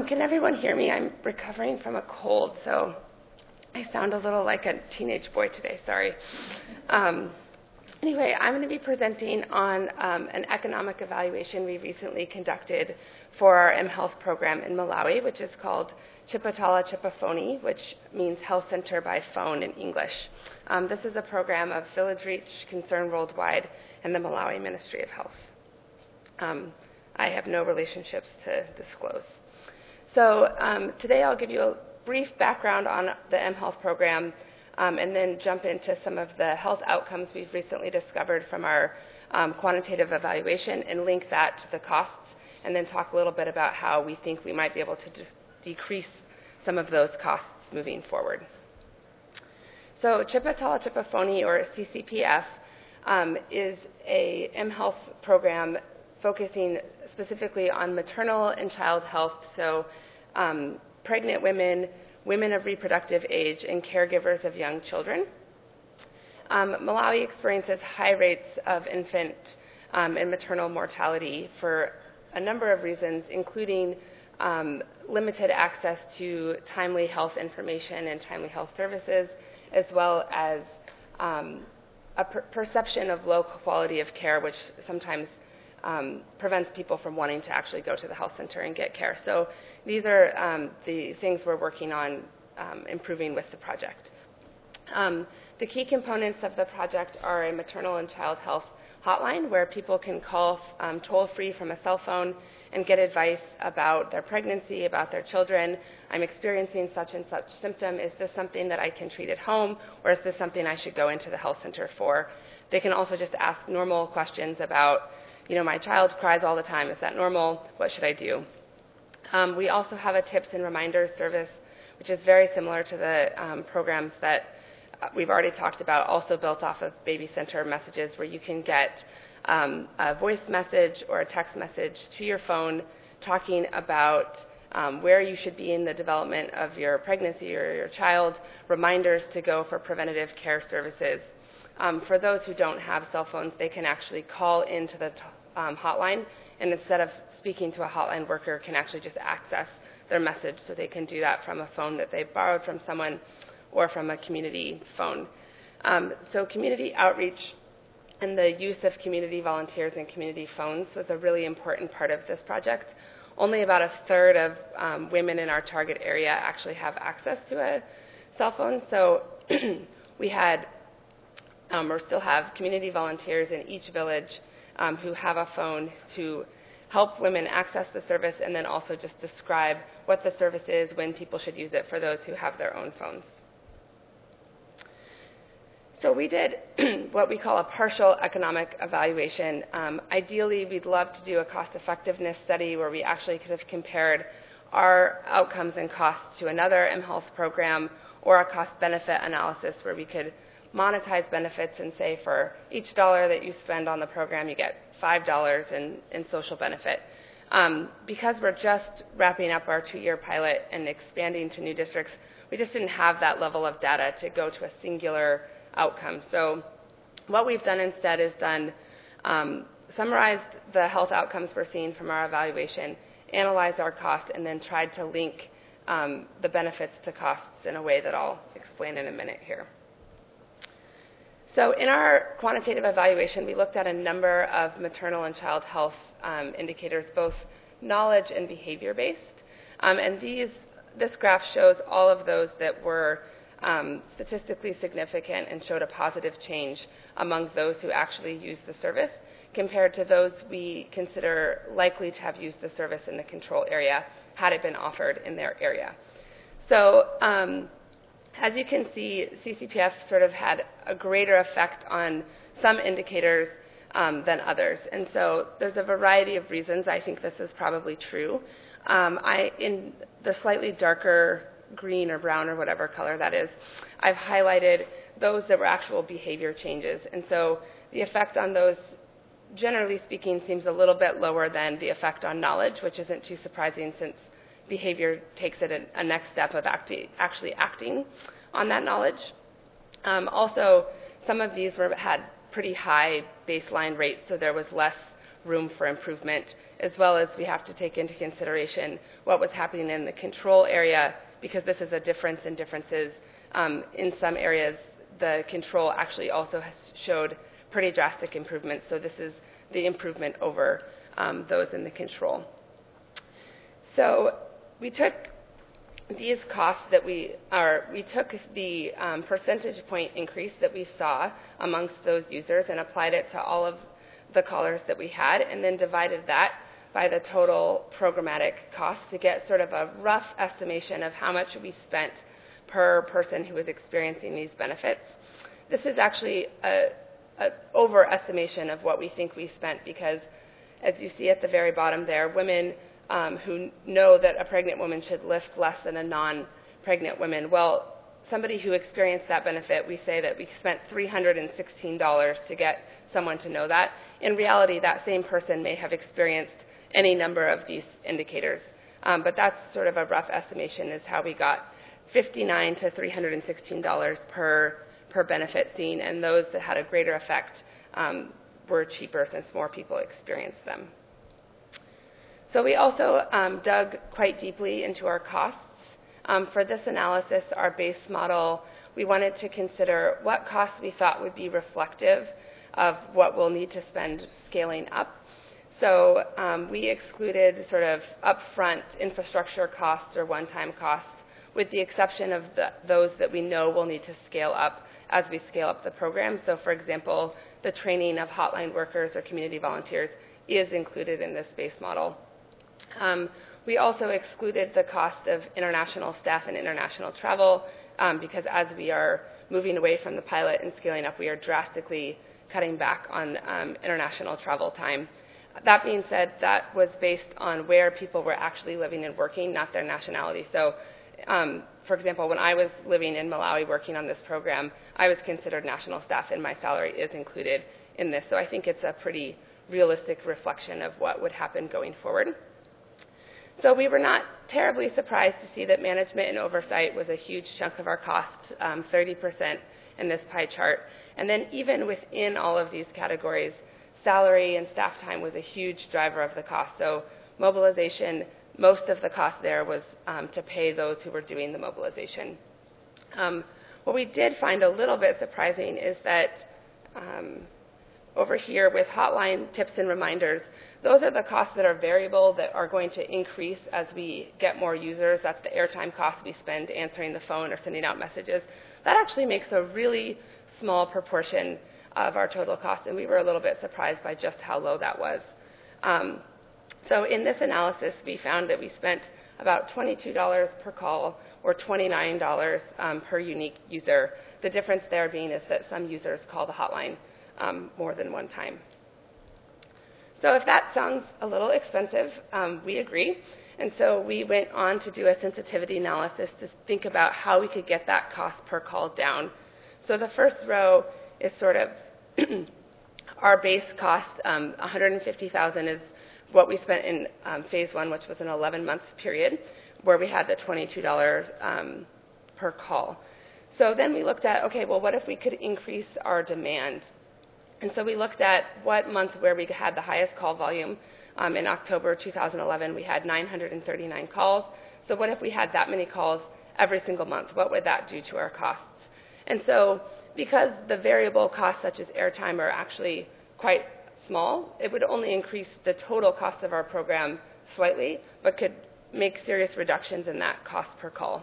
Can everyone hear me? I'm recovering from a cold, so I sound a little like a teenage boy today. Sorry. Anyway, I'm going to be presenting on an economic evaluation we recently conducted for our mHealth program in Malawi, which is called Chipatala Chipafoni, which means Health Center by Phone in English. This is a program of Village Reach, Concern Worldwide, and the Malawi Ministry of Health. I have no relationships to disclose. So today I'll give you a brief background on the mHealth program and then jump into some of the health outcomes we've recently discovered from our quantitative evaluation and link that to the costs, and then talk a little bit about how we think we might be able to just decrease some of those costs moving forward. So Chipatala Chipafoni, or CCPF, is a mHealth program focusing specifically on maternal and child health, so pregnant women, women of reproductive age, and caregivers of young children. Malawi experiences high rates of infant and maternal mortality for a number of reasons, including limited access to timely health information and timely health services, as well as a perception of low quality of care, which sometimes prevents people from wanting to actually go to the health center and get care. So these are the things we're working on improving with the project. The key components of the project are a maternal and child health hotline where people can call toll-free from a cell phone and get advice about their pregnancy, about their children. I'm experiencing such and such symptom. Is this something that I can treat at home, or is this something I should go into the health center for? They can also just ask normal questions about, my child cries all the time. Is that normal? What should I do? We also have a tips and reminders service, which is very similar to the programs that we've already talked about, also built off of Baby Center messages, where you can get a voice message or a text message to your phone talking about where you should be in the development of your pregnancy or your child, reminders to go for preventative care services. For those who don't have cell phones, they can actually call into the hotline, and instead of speaking to a hotline worker, can actually just access their message, so they can do that from a phone that they borrowed from someone or from a community phone. So community outreach and the use of community volunteers and community phones was a really important part of this project. Only about a third of women in our target area actually have access to a cell phone, so we had or still have community volunteers in each village who have a phone to help women access the service, and then also just describe what the service is, when people should use it for those who have their own phones. So we did what we call a partial economic evaluation. Ideally, we'd love to do a cost-effectiveness study where we actually could have compared our outcomes and costs to another mHealth program, or a cost-benefit analysis where we could monetize benefits and say for each dollar that you spend on the program, you get $5 in social benefit. Because we're just wrapping up our 2-year pilot and expanding to new districts, we just didn't have that level of data to go to a singular outcome. So what we've done instead is summarized the health outcomes we're seeing from our evaluation, analyzed our cost, and then tried to link the benefits to costs in a way that I'll explain in a minute here. So in our quantitative evaluation, we looked at a number of maternal and child health indicators, both knowledge and behavior-based. And this graph shows all of those that were statistically significant and showed a positive change among those who actually used the service compared to those we consider likely to have used the service in the control area had it been offered in their area. So as you can see, CCPF sort of had a greater effect on some indicators than others. And so there's a variety of reasons I think this is probably true. In the slightly darker green or brown or whatever color that is, I've highlighted those that were actual behavior changes. And so the effect on those, generally speaking, seems a little bit lower than the effect on knowledge, which isn't too surprising since behavior takes it a next step of actually acting on that knowledge. Also, some of these had pretty high baseline rates, so there was less room for improvement, as well as we have to take into consideration what was happening in the control area, because this is a difference in differences. In some areas, the control actually also has showed pretty drastic improvements, so this is the improvement over those in the control. So we took these costs that we took the percentage point increase that we saw amongst those users and applied it to all of the callers that we had, and then divided that by the total programmatic cost to get sort of a rough estimation of how much we spent per person who was experiencing these benefits. This is actually an overestimation of what we think we spent, because as you see at the very bottom there, women who know that a pregnant woman should lift less than a non-pregnant woman. Well, somebody who experienced that benefit, we say that we spent $316 to get someone to know that. In reality, that same person may have experienced any number of these indicators. But that's sort of a rough estimation is how we got $59 to $316 per benefit seen, and those that had a greater effect were cheaper since more people experienced them. So we also dug quite deeply into our costs. For this analysis, our base model, we wanted to consider what costs we thought would be reflective of what we'll need to spend scaling up. So we excluded sort of upfront infrastructure costs or one-time costs, with the exception of those that we know we'll need to scale up as we scale up the program. So for example, the training of hotline workers or community volunteers is included in this base model. We also excluded the cost of international staff and international travel because as we are moving away from the pilot and scaling up, we are drastically cutting back on international travel time. That being said, that was based on where people were actually living and working, not their nationality. So, for example, when I was living in Malawi working on this program, I was considered national staff, and my salary is included in this. So I think it's a pretty realistic reflection of what would happen going forward. So we were not terribly surprised to see that management and oversight was a huge chunk of our cost, 30% in this pie chart. And then even within all of these categories, salary and staff time was a huge driver of the cost. So mobilization, most of the cost there was to pay those who were doing the mobilization. What we did find a little bit surprising is that over here with hotline tips and reminders, those are the costs that are variable that are going to increase as we get more users. That's the airtime cost we spend answering the phone or sending out messages. That actually makes a really small proportion of our total cost, and we were a little bit surprised by just how low that was. So in this analysis, we found that we spent about $22 per call or $29 per unique user. The difference there being is that some users call the hotline more than one time. So if that sounds a little expensive, we agree. And so we went on to do a sensitivity analysis to think about how we could get that cost per call down. So the first row is sort of our base cost. $150,000 is what we spent in phase one, which was an 11-month period, where we had the $22 per call. So then we looked at, okay, well, what if we could increase our demand? And so we looked at what month where we had the highest call volume. In October 2011, we had 939 calls. So what if we had that many calls every single month? What would that do to our costs? And so because the variable costs such as airtime are actually quite small, it would only increase the total cost of our program slightly, but could make serious reductions in that cost per call.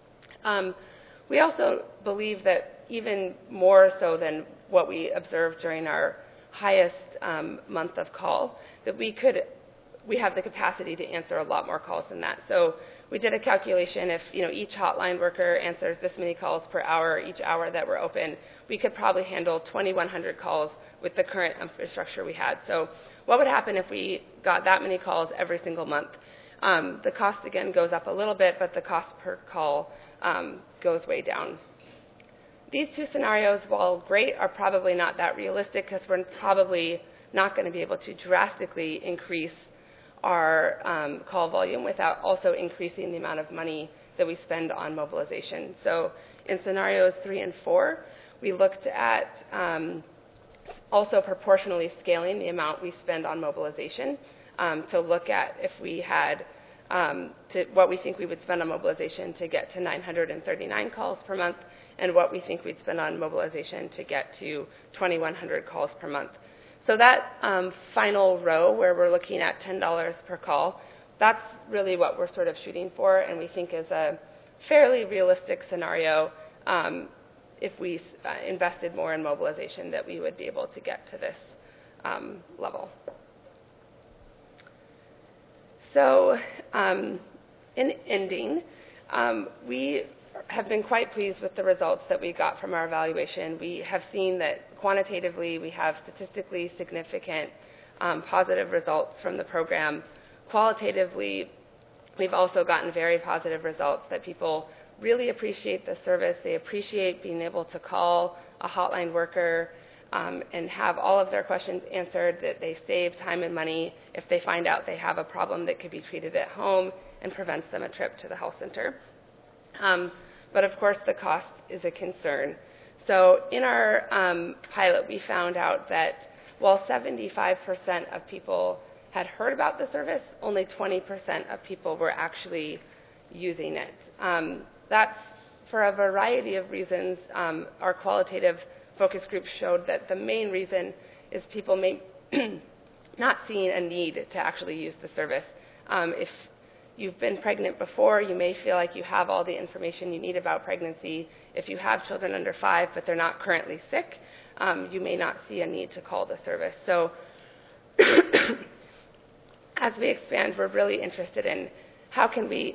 We also believe that even more so than what we observed during our highest month of call, that we have the capacity to answer a lot more calls than that. So we did a calculation. If each hotline worker answers this many calls per hour, each hour that we're open, we could probably handle 2,100 calls with the current infrastructure we had. So what would happen if we got that many calls every single month? The cost, again, goes up a little bit, but the cost per call goes way down. These two scenarios, while great, are probably not that realistic because we're probably not going to be able to drastically increase our call volume without also increasing the amount of money that we spend on mobilization. So in scenarios 3 and 4, we looked at also proportionally scaling the amount we spend on mobilization to look at if we had what we think we would spend on mobilization to get to 939 calls per month, and what we think we'd spend on mobilization to get to 2,100 calls per month. So that final row where we're looking at $10 per call, that's really what we're sort of shooting for, and we think is a fairly realistic scenario if we invested more in mobilization, that we would be able to get to this level. So in ending, we have been quite pleased with the results that we got from our evaluation. We have seen that quantitatively we have statistically significant positive results from the program. Qualitatively, we've also gotten very positive results that people really appreciate the service. They appreciate being able to call a hotline worker and have all of their questions answered, that they save time and money if they find out they have a problem that could be treated at home and prevents them a trip to the health center. But of course, the cost is a concern. So in our pilot, we found out that while 75% of people had heard about the service, only 20% of people were actually using it. That's for a variety of reasons. Our qualitative focus group showed that the main reason is people may not seeing a need to actually use the service. If you've been pregnant before, you may feel like you have all the information you need about pregnancy. If you have children under 5 but they're not currently sick, you may not see a need to call the service. So as we expand, we're really interested in how can we,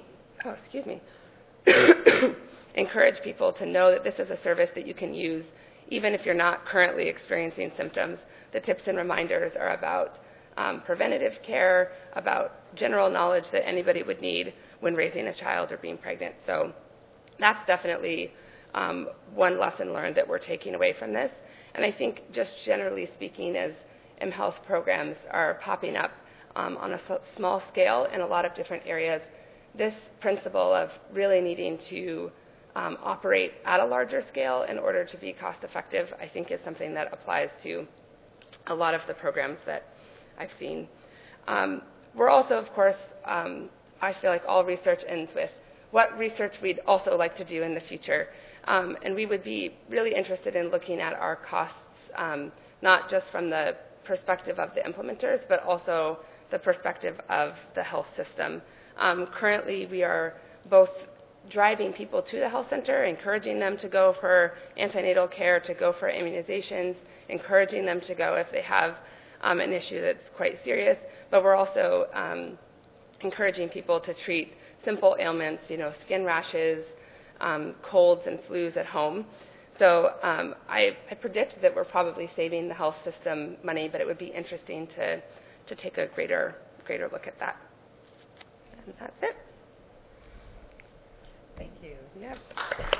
encourage people to know that this is a service that you can use even if you're not currently experiencing symptoms. The tips and reminders are about preventative care, about general knowledge that anybody would need when raising a child or being pregnant. So that's definitely one lesson learned that we're taking away from this. And I think just generally speaking, as mHealth programs are popping up on a small scale in a lot of different areas, this principle of really needing to operate at a larger scale in order to be cost effective, I think is something that applies to a lot of the programs that I've seen. We're also, of course, I feel like all research ends with what research we'd also like to do in the future. And we would be really interested in looking at our costs, not just from the perspective of the implementers, but also the perspective of the health system. Currently, we are both driving people to the health center, encouraging them to go for antenatal care, to go for immunizations, encouraging them to go if they have an issue that's quite serious, but we're also encouraging people to treat simple ailments, skin rashes, colds and flus at home. So I predict that we're probably saving the health system money, but it would be interesting to take a greater look at that. And that's it. Thank you. Yep.